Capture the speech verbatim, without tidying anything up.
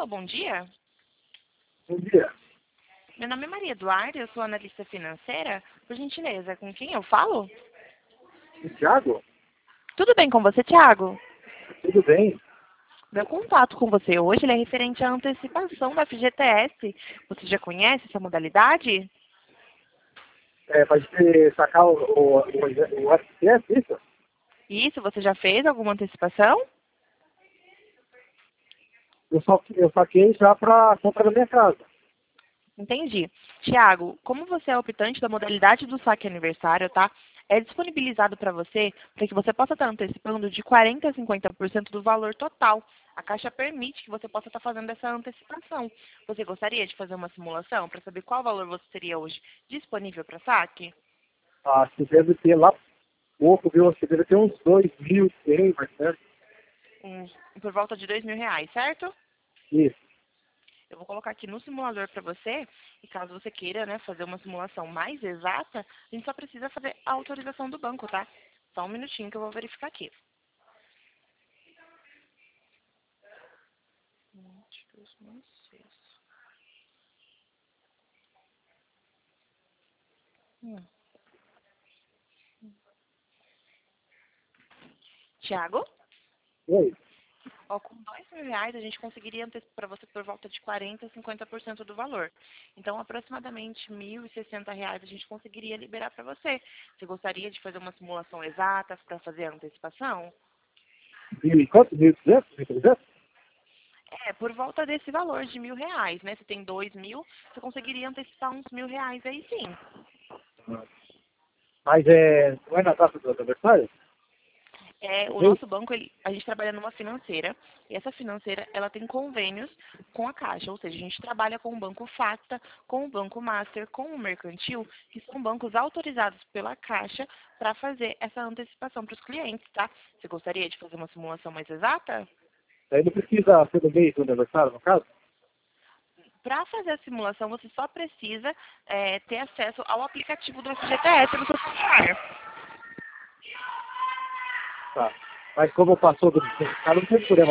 bom dia. Bom dia. Meu nome é Maria Eduarda, eu sou analista financeira. Por gentileza, com quem eu falo? O Thiago? Tudo bem com você, Thiago? Tudo bem? Meu contato com você hoje ele é referente à antecipação da F G T S. Você já conhece essa modalidade? É, para gente sacar o, o, o, o F T S, isso? Isso, você já fez alguma antecipação? Eu, só, eu saquei já para compra da minha casa. Entendi. Tiago, como você é optante da modalidade do saque aniversário, tá? É disponibilizado para você, para que você possa estar antecipando de quarenta por cento a cinquenta por cento do valor total. A Caixa permite que você possa estar fazendo essa antecipação. Você gostaria de fazer uma simulação para saber qual valor você teria hoje disponível para saque? Ah, você deve ter lá pouco, viu? Você deve ter uns dois mil e cem, né? Um, por volta de dois mil reais, certo? Isso. Eu vou colocar aqui no simulador para você, e caso você queira, né, fazer uma simulação mais exata, a gente só precisa fazer a autorização do banco, tá? Só um minutinho que eu vou verificar aqui. vinte, dois mil e seis. Hum. Tiago, Oi. ó, com dois mil reais a gente conseguiria antecipar para você por volta de quarenta a cinquenta por cento do valor. Então, aproximadamente mil e sessenta reais a gente conseguiria liberar para você. Você gostaria de fazer uma simulação exata para fazer a antecipação? Mil e quanto? Mil e duzentos? Mil e trezentos? É, por volta desse valor de mil reais, né? Você tem dois mil, você conseguiria antecipar uns mil reais aí sim. Mas é, não é na data do aniversário? É, o Ok? nosso banco, ele, a gente trabalha numa financeira, e essa financeira, ela tem convênios com a Caixa, ou seja, a gente trabalha com o Banco Facta, com o Banco Master, com o Mercantil, que são bancos autorizados pela Caixa para fazer essa antecipação para os clientes, tá? Você gostaria de fazer uma simulação mais exata? Aí não precisa ser no mês do aniversário, no caso? Para fazer a simulação, você só precisa é, ter acesso ao aplicativo do F G T S no seu celular. Tá. Mas como passou do aniversário, não tem problema.